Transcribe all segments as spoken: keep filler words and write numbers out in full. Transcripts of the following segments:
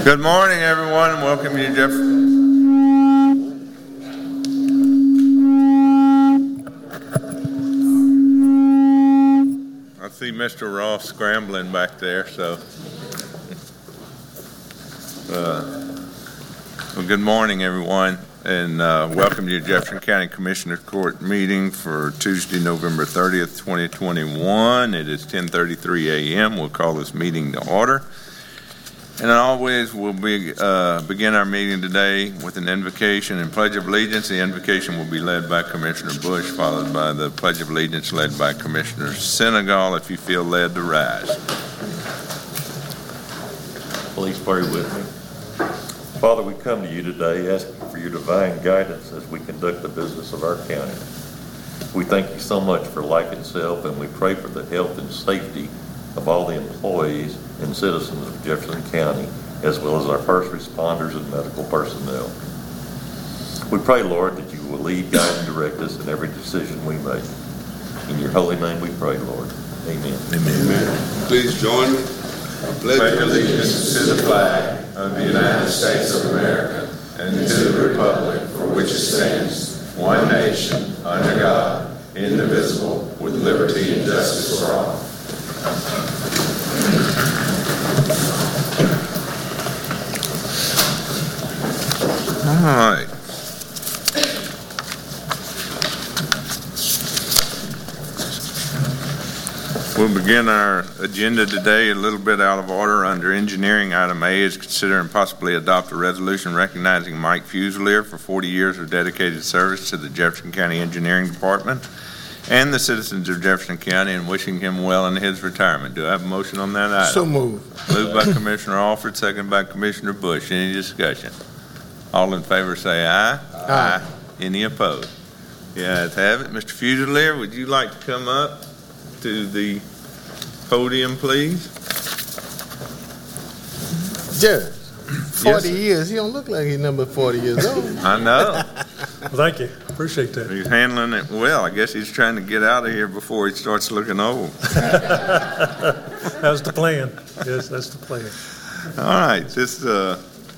Good morning, everyone, and welcome you to Jefferson. I see Mister Ross scrambling back there, so. Uh, well, good morning, everyone, and uh, welcome you to Jefferson County Commissioner Court meeting for Tuesday, November thirtieth, twenty twenty-one. It is ten thirty-three a m We'll call this meeting to order. And always, we'll be, uh, begin our meeting today with an invocation and Pledge of Allegiance. The invocation will be led by Commissioner Bush, followed by the Pledge of Allegiance led by Commissioner Senegal. If you feel led to rise. Please pray with me. Father, we come to you today asking for your divine guidance as we conduct the business of our county. We thank you so much for life itself, and we pray for the health and safety of all the employees and citizens of Jefferson County, as well as our first responders and medical personnel. We pray, Lord, that you will lead, guide, and direct us in every decision we make. In your holy name we pray, Lord. Amen. Amen. Amen. Please join me. I pledge allegiance to the flag of the United States of America and to the republic for which it stands, one nation, under God, indivisible, with liberty and justice for all. All right. We'll begin our agenda today a little bit out of order. Under engineering, item A is consider and possibly adopt a resolution recognizing Mike Fusilier for forty years of dedicated service to the Jefferson County Engineering Department and the citizens of Jefferson County, and wishing him well in his retirement. Do I have a motion on that item? So moved. Moved by Commissioner Alford, second by Commissioner Bush. Any discussion? All in favor say aye. Aye. Aye. Any opposed? The ayes have it. Mister Fusilier, would you like to come up to the podium, please? Judge, forty Yes, years. He don't look like he's number forty years old. I know. Well, thank you. Appreciate that. He's handling it well. I guess he's trying to get out of here before he starts looking old. That's the plan. Yes, that's the plan. All right. This uh,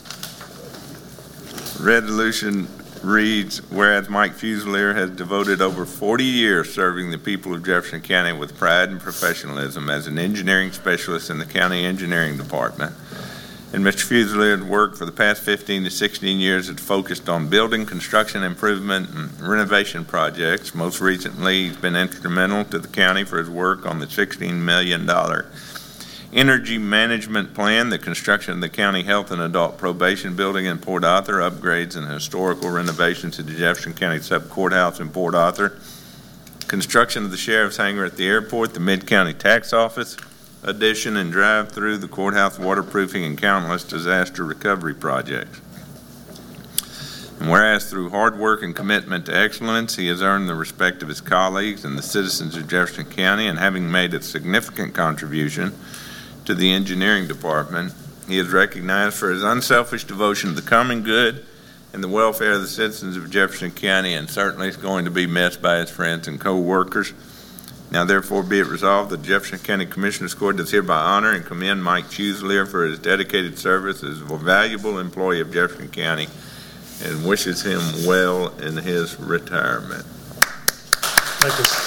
resolution reads, whereas Mike Fusilier has devoted over forty years serving the people of Jefferson County with pride and professionalism as an engineering specialist in the county engineering department. And Mister Fusilier's work for the past fifteen to sixteen years has focused on building, construction, improvement, and renovation projects. Most recently, he's been instrumental to the county for his work on the sixteen million dollars energy management plan, the construction of the county health and adult probation building in Port Arthur, upgrades and historical renovations to the Jefferson County Sub Courthouse in Port Arthur, construction of the sheriff's hangar at the airport, the Mid-County Tax Office addition and drive-through, the courthouse waterproofing, and countless disaster recovery projects. And whereas through hard work and commitment to excellence, he has earned the respect of his colleagues and the citizens of Jefferson County, and having made a significant contribution to the engineering department, he is recognized for his unselfish devotion to the common good and the welfare of the citizens of Jefferson County, and certainly is going to be missed by his friends and co-workers. Now, therefore, be it resolved that Jefferson County Commissioners Court does hereby honor and commend Mike Fusilier for his dedicated service as a valuable employee of Jefferson County, and wishes him well in his retirement. Thank you.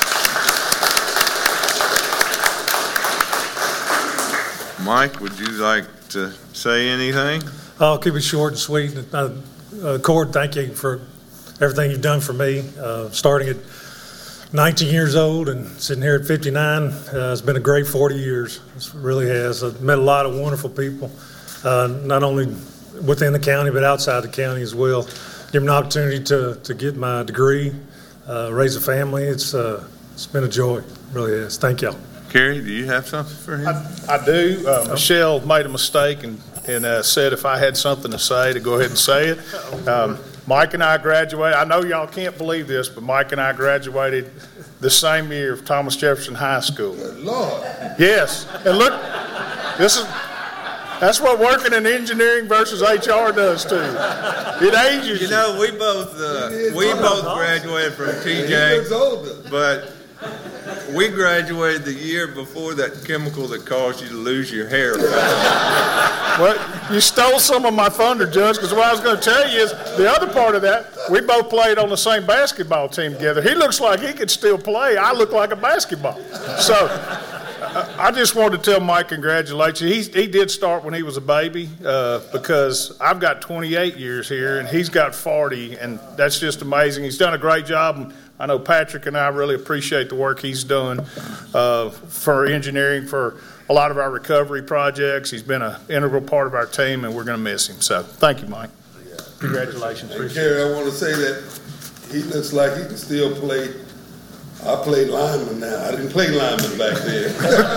Mike, would you like to say anything? I'll keep it short and sweet. Uh, uh, Cord, thank you for everything you've done for me. Uh, starting at nineteen years old and sitting here at fifty-nine, uh, it's been a great forty years. It really has. I've met a lot of wonderful people, uh, not only within the county but outside the county as well. Give me an opportunity to, to get my degree, uh, raise a family. It's uh, it's been a joy. It really has. Thank y'all. Kerry, do you have something for him? I, I do. Uh, Michelle made a mistake and, and uh, said if I had something to say, to go ahead and say it. Um, Mike and I graduated. I know y'all can't believe this, but Mike and I graduated the same year of Thomas Jefferson High School. Good Lord. Yes. And look, this is that's what working in engineering versus H R does too. It ages you. You know, we both uh, we both graduated from T J, but we graduated the year before that chemical that caused you to lose your hair. Well, you stole some of my thunder, Judge, because what I was going to tell you is the other part of that, we both played on the same basketball team together. He looks like he could still play. I look like a basketball. So I just wanted to tell Mike congratulations. He, he did start when he was a baby uh, because I've got twenty-eight years here and he's got forty, and that's just amazing. He's done a great job. And I know Patrick and I really appreciate the work he's done uh, for engineering, for a lot of our recovery projects. He's been an integral part of our team, and we're going to miss him. So thank you, Mike. Congratulations. And Gary, I want to say that he looks like he can still play. I play lineman now. I didn't play lineman back then.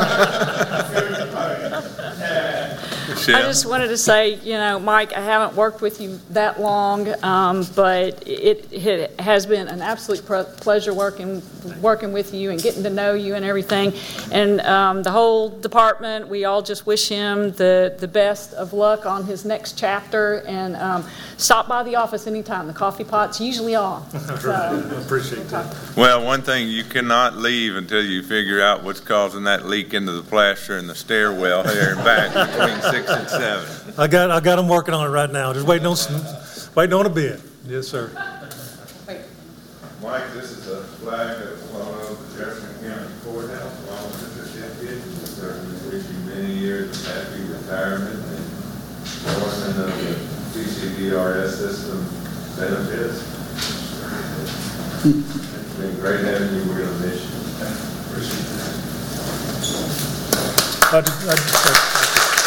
I just wanted to say, you know, Mike, I haven't worked with you that long, um, but it, it has been an absolute pleasure working working with you and getting to know you and everything. And um, the whole department, we all just wish him the, the best of luck on his next chapter. And um, stop by the office anytime. The coffee pot's usually on. So, I appreciate that. Well, one thing, you cannot leave until you figure out what's causing that leak into the plaster in the stairwell there and back between six and seven. I got I got them working on it right now. Just waiting on some, waiting on a bid. Yes, sir. Mike, this is a flag that was flown over the Jefferson County Courthouse along with the certificate. We certainly wish you many years of happy retirement and enjoyment of the C C D R S system benefits. It's been great having you. We're going to miss you. Appreciate that. I, just, I, just,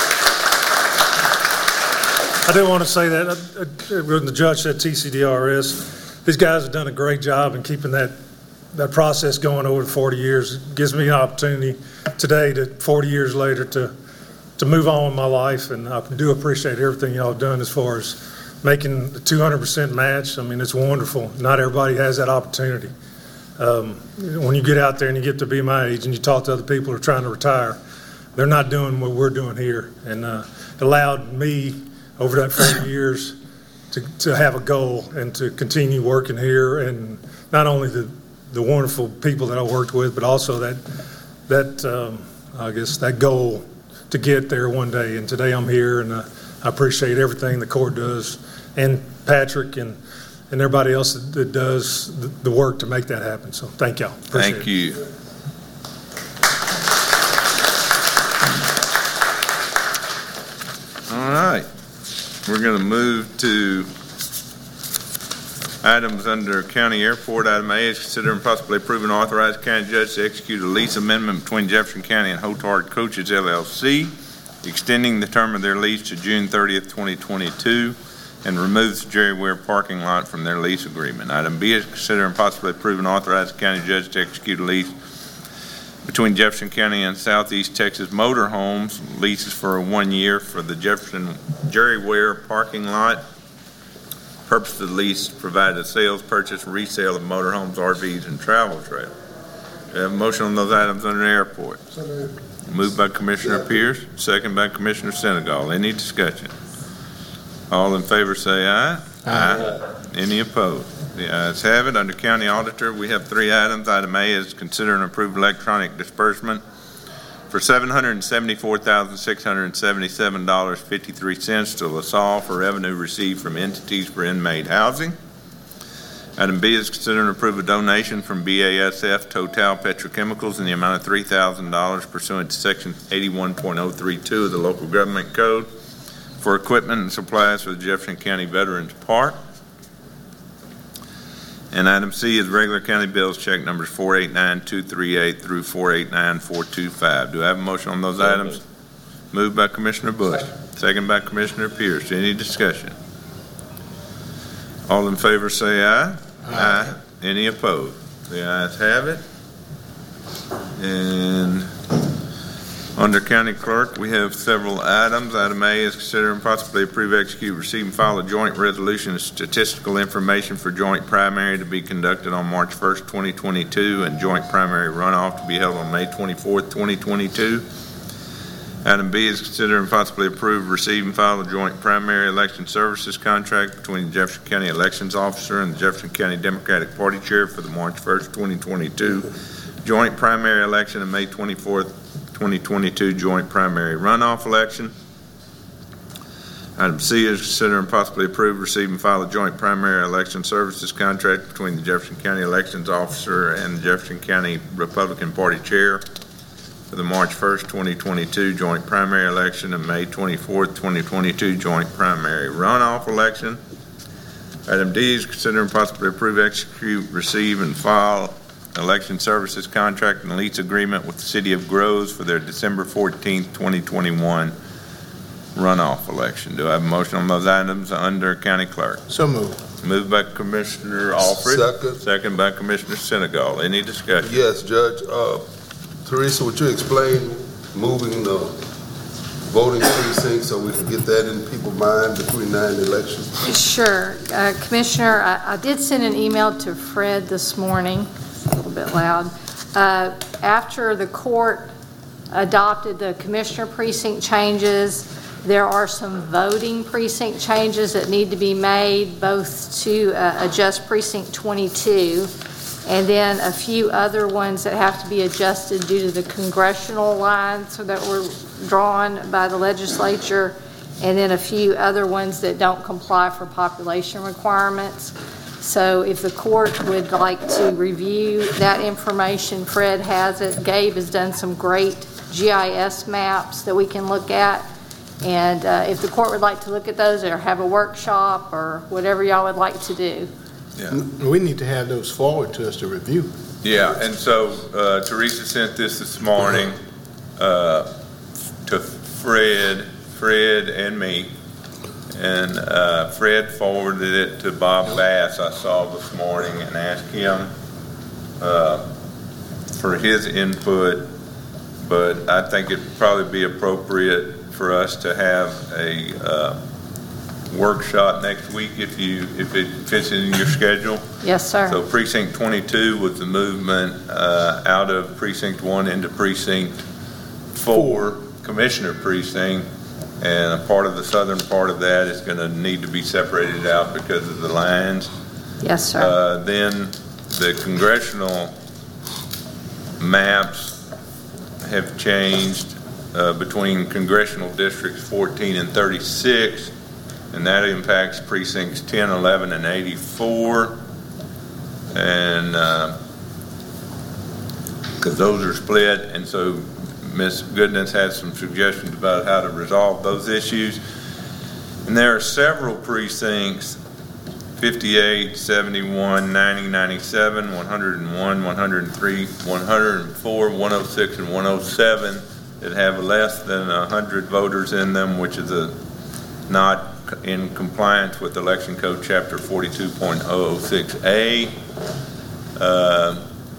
I did want to say that I, I, when the judge said T C D R S, these guys have done a great job in keeping that that process going over forty years. It gives me an opportunity today, to forty years later, to to move on with my life, and I do appreciate everything y'all have done as far as making the two hundred percent match. I mean, it's wonderful. Not everybody has that opportunity. Um, when you get out there and you get to be my age and you talk to other people who are trying to retire, they're not doing what we're doing here, and uh, it allowed me over that forty years to, to have a goal and to continue working here, and not only the, the wonderful people that I worked with, but also that, that um, I guess, that goal to get there one day. And today I'm here, and uh, I appreciate everything the court does, and Patrick and, and everybody else that, that does the, the work to make that happen. So thank y'all. Appreciate Thank it. you. All right. We're going to move to items under County Airport. Item A is consider and possibly approve and authorize the county judge to execute a lease amendment between Jefferson County and Hotard Coaches L L C, extending the term of their lease to June thirtieth, twenty twenty-two, and removes the Jerry Ware parking lot from their lease agreement. Item B is consider and possibly approve and authorize the county judge to execute a lease between Jefferson County and Southeast Texas Motorhomes, leases for one year for the Jefferson Jerry Ware parking lot. Purpose of the lease provide a sales, purchase, and resale of motorhomes, R Vs, and travel trailers. Do you have a motion on those items under the airport? Moved by Commissioner Pierce, second by Commissioner Senegal. Any discussion? All in favor say aye. Aye. Any opposed? The ayes have it. Under County Auditor, we have three items. Item A is consider and approve electronic disbursement for seven hundred seventy-four thousand six hundred seventy-seven dollars and fifty-three cents to LaSalle for revenue received from entities for inmate housing. Item B is consider and approve a donation from B A S F Total Petrochemicals in the amount of three thousand dollars pursuant to Section eighty-one point oh three two of the Local Government Code for equipment and supplies for the Jefferson County Veterans Park. And item C is regular county bills check numbers four eight nine two three eight through four eight nine four two five. Do I have a motion on those items? Moved by Commissioner Bush, second by Commissioner Pierce. Any discussion? All in favor say aye. Aye. Any opposed? The ayes have it. And under County Clerk, we have several items. Item A is consider and possibly approve, execute, receive, and file a joint resolution of statistical information for joint primary to be conducted on March first, twenty twenty-two, and joint primary runoff to be held on May twenty-fourth, twenty twenty-two. Item B is consider and possibly approve, receive, and file a joint primary election services contract between the Jefferson County Elections Officer and the Jefferson County Democratic Party Chair for the March first, twenty twenty-two joint primary election and May twenty-fourth, twenty twenty-two joint primary runoff election. Item C is consider and possibly approve, receive, and file a joint primary election services contract between the Jefferson County Elections Officer and the Jefferson County Republican Party Chair for the March first, twenty twenty-two joint primary election and May twenty-fourth, twenty twenty-two joint primary runoff election. Item D is consider and possibly approve, execute, receive, and file election services contract and lease agreement with the City of Groves for their December fourteenth, twenty twenty-one runoff election. Do I have a motion on those items under County Clerk? So moved. Moved by Commissioner Alfred. Second. Second by Commissioner Senegal. Any discussion? Yes, Judge. Uh, Teresa, would you explain moving the voting precinct so we can get that in people's mind between now and the election? Sure. Uh, Commissioner, I, I did send an email to Fred this morning, a little bit loud. Uh, after the court adopted the commissioner precinct changes, there are some voting precinct changes that need to be made, both to uh, adjust precinct twenty-two, and then a few other ones that have to be adjusted due to the congressional lines that were drawn by the legislature, and then a few other ones that don't comply for population requirements. So if the court would like to review that information, Fred has it. Gabe has done some great G I S maps that we can look at. And uh, if the court would like to look at those or have a workshop or whatever y'all would like to do. Yeah. We need to have those forward to us to review. Yeah, and so uh, Teresa sent this this morning uh, to Fred, Fred and me, and uh, Fred forwarded it to Bob Bass, I saw this morning, and asked him uh, for his input. But I think it'd probably be appropriate for us to have a uh, workshop next week if you if it fits in your schedule. Yes, sir. So precinct twenty-two was the movement uh, out of precinct one into precinct four, commissioner precinct, and a part of the southern part of that is going to need to be separated out because of the lines. Yes, sir. Uh, then the congressional maps have changed uh, between congressional districts fourteen and thirty-six, and that impacts precincts ten, eleven, and eighty-four. And because uh, those are split, and so Miz Goodness had some suggestions about how to resolve those issues. And there are several precincts, fifty-eight, seventy-one, ninety, ninety-seven, one oh one, one oh three, one oh four, one oh six, and one oh seven that have less than one hundred voters in them, which is a, not in compliance with Election Code Chapter forty-two point oh oh six A. Uh,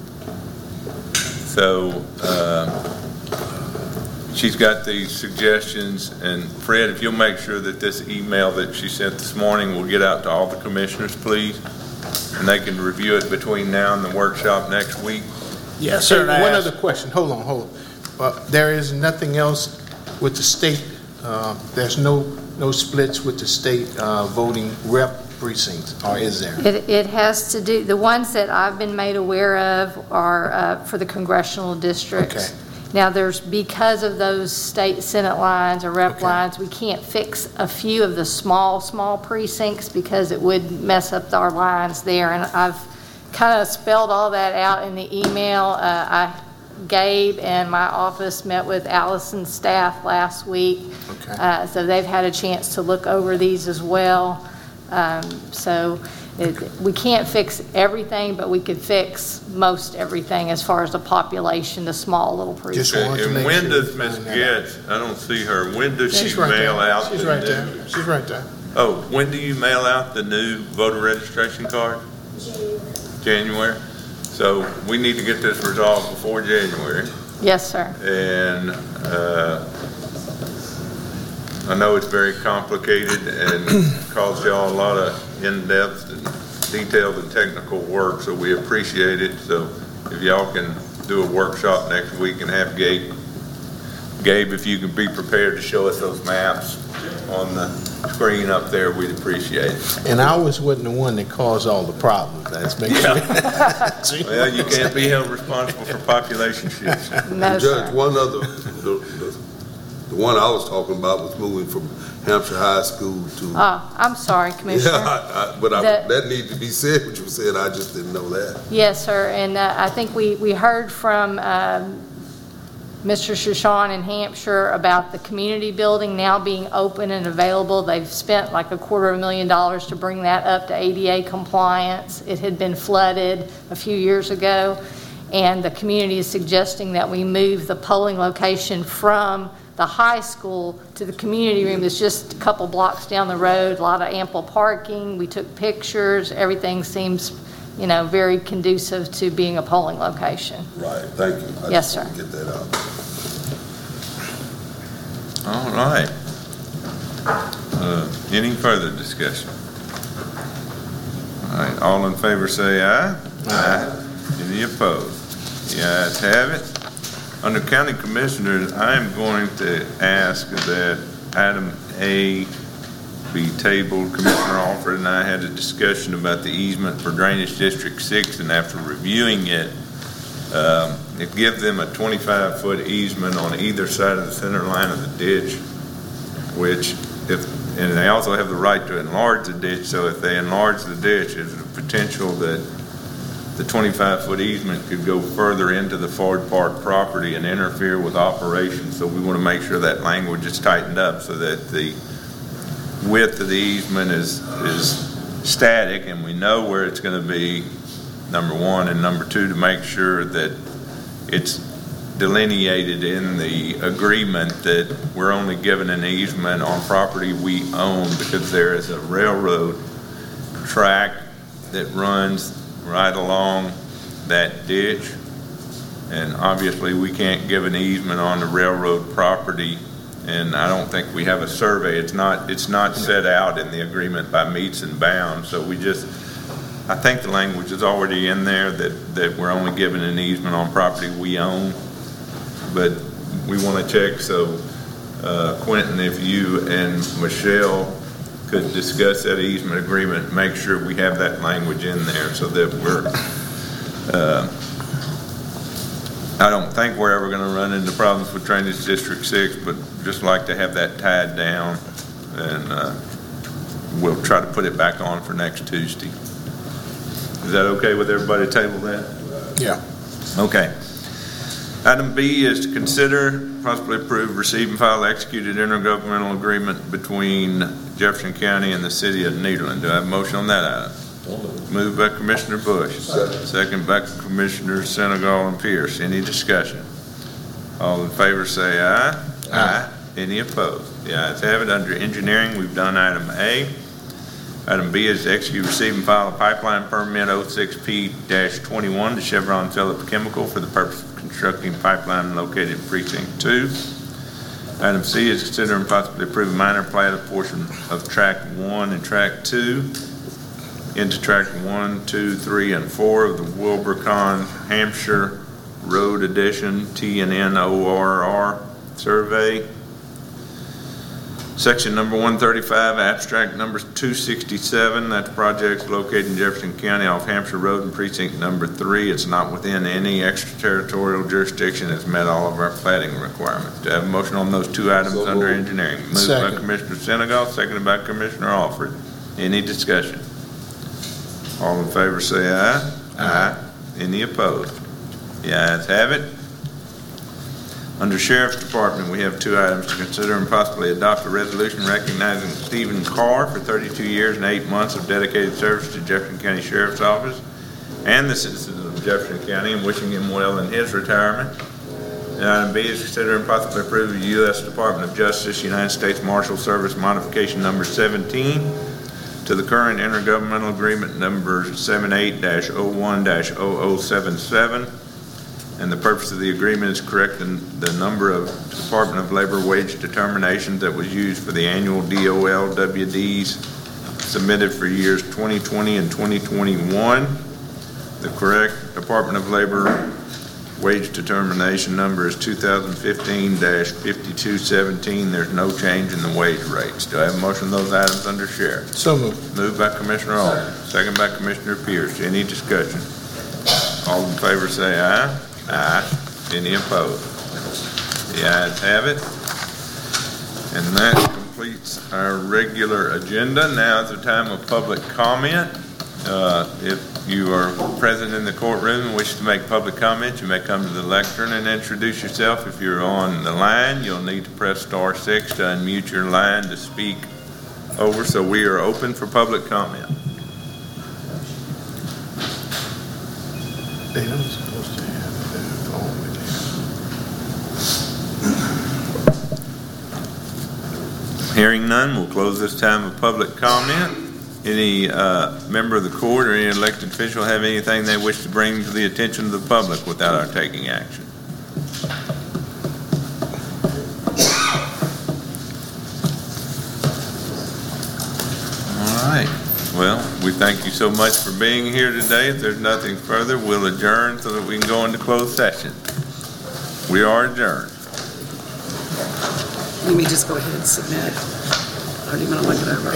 so uh, she's got these suggestions, and Fred, if you'll make sure that this email that she sent this morning will get out to all the commissioners, please, and they can review it between now and the workshop next week. Yes, sir. One other question. Hold on, hold on. Uh, there is nothing else with the state. Uh, there's no no splits with the state uh, voting rep precincts, or is there? It, it has to do, the ones that I've been made aware of are uh, for the congressional districts. Okay. Now, there's, because of those state Senate lines or rep Okay. lines, we can't fix a few of the small, small precincts because it would mess up our lines there. And I've kind of spelled all that out in the email. Uh, I, Gabe and my office met with Allison's staff last week. Okay. Uh, so they've had a chance to look over these as well. Um, so it, we can't fix everything, but we could fix most everything as far as the population, the small little precincts. Just wanted to And make when sure does you Miz find that Getz, I don't see her, when does She's she right mail there. out She's the right new? there. She's right there. Oh, when do you mail out the new voter registration card? January. So we need to get this resolved before January. Yes, sir. And uh, I know it's very complicated and caused y'all a lot of in-depth and detailed and technical work, so we appreciate it. So if y'all can do a workshop next week and have Gabe Gabe, if you could be prepared to show us those maps on the screen up there, we'd appreciate it. And I was wasn't the one that caused all the problems. That's make sure. Well, you can't be held responsible for population shifts. No, Judge, sir. one other, the, the, the one I was talking about was moving from Hampshire High School to. Oh, I'm sorry, Yeah, Commissioner. I, I, but I, The- that needed to be said, what you said, I just didn't know that. Yes, sir, and uh, I think we, we heard from um, Mister Shoshone in Hampshire about the community building now being open and available. They've spent like a quarter of a million dollars to bring that up to A D A compliance. It had been flooded a few years ago, and the community is suggesting that we move the polling location from the high school to the community room that's just a couple blocks down the road, a lot of ample parking. We took pictures. Everything seems, you know, very conducive to being a polling location. Right, thank you. I Yes, just wanted sir. to get that out. All right. Uh, Any further discussion? All right, all in favor say aye. Aye. Any opposed? The ayes have it. Under County Commissioners, I am going to ask that item A be tabled. Commissioner Alford and I had a discussion about the easement for Drainage District Six, and after reviewing it, um, it gives them a twenty-five foot easement on either side of the center line of the ditch, which if, and they also have the right to enlarge the ditch, so if they enlarge the ditch, there's a potential that the twenty-five foot easement could go further into the Ford Park property and interfere with operations. So we want to make sure that language is tightened up so that the width of the easement is, is static and we know where it's going to be, number one, and number two, to make sure that it's delineated in the agreement that we're only given an easement on property we own, because there is a railroad track that runs right along that ditch, and obviously we can't give an easement on the railroad property, and I don't think we have a survey. It's not it's not set out in the agreement by meets and bounds, so we just, I think the language is already in there that, that we're only given an easement on property we own, but we want to check. So uh, Quentin, if you and Michelle could discuss that easement agreement, make sure we have that language in there so that we're, uh, I don't think we're ever going to run into problems with Drainage District Six, but just like to have that tied down, and uh, we'll try to put it back on for next Tuesday. Is that okay with everybody to table that? Yeah. Okay. Item B is to consider, possibly approve, receive, and file executed intergovernmental agreement between Jefferson County and the city of Nederland. Do I have a motion on that item? Moved by Commissioner Bush. Second. Second by Commissioner Senegal and Pierce. Any discussion? All in favor say aye. Aye. Any opposed? The ayes have it. Under engineering, we've done item A. Item B is to execute, receive, and file a pipeline permit oh six P twenty-one to Chevron Phillips Chemical for the purpose of constructing pipeline located in precinct two. Item C is consider and possibly approve a minor plat of portion of track one and track two into track one, two, three, and four of the Wilbricon Hampshire Road Addition T N N O R R survey. Section number one thirty-five, abstract number two sixty-seven, that the project's located in Jefferson County off Hampshire Road in precinct number three. It's not within any extraterritorial jurisdiction. It's met all of our platting requirements. Do I have a motion on those two items So under moved. engineering? Moved by Second. Commissioner Senegal, seconded by Commissioner Alford. Any discussion? All in favor say aye. Aye. Any opposed? The ayes have it. Under Sheriff's Department, we have two items to consider and possibly adopt a resolution recognizing Stephen Carr for thirty-two years and eight months of dedicated service to Jefferson County Sheriff's Office and the citizens of Jefferson County, and wishing him well in his retirement. And item B is consider and possibly approve the U S Department of Justice United States Marshal Service modification number seventeen to the current intergovernmental agreement number seventy-eight dash oh one dash oh oh seven seven. And the purpose of the agreement is correct the, the number of Department of Labor wage determinations that was used for the annual D O L W Ds submitted for years twenty twenty and twenty twenty-one. The correct Department of Labor wage determination number is two thousand fifteen dash fifty-two seventeen. There's no change in the wage rates. Do I have a motion on those items under sheriff? So moved. Moved by Commissioner Alden, second by Commissioner Pierce. Any discussion? All in favor say aye. Aye. Any opposed? The ayes have it. And that completes our regular agenda. Now is the time of public comment. Uh, if you are present in the courtroom and wish to make public comment, you may come to the lectern and introduce yourself. If you're on the line, you'll need to press star six to unmute your line to speak over. So we are open for public comment. They don't supposed to have their phone with them. Hearing none, we'll close this time of public comment. Any uh, member of the court or any elected official have anything they wish to bring to the attention of the public without our taking action? All right. Well, we thank you so much for being here today. If there's nothing further, we'll adjourn so that we can go into closed session. We are adjourned. Let me just go ahead and submit. I don't even want to look it over.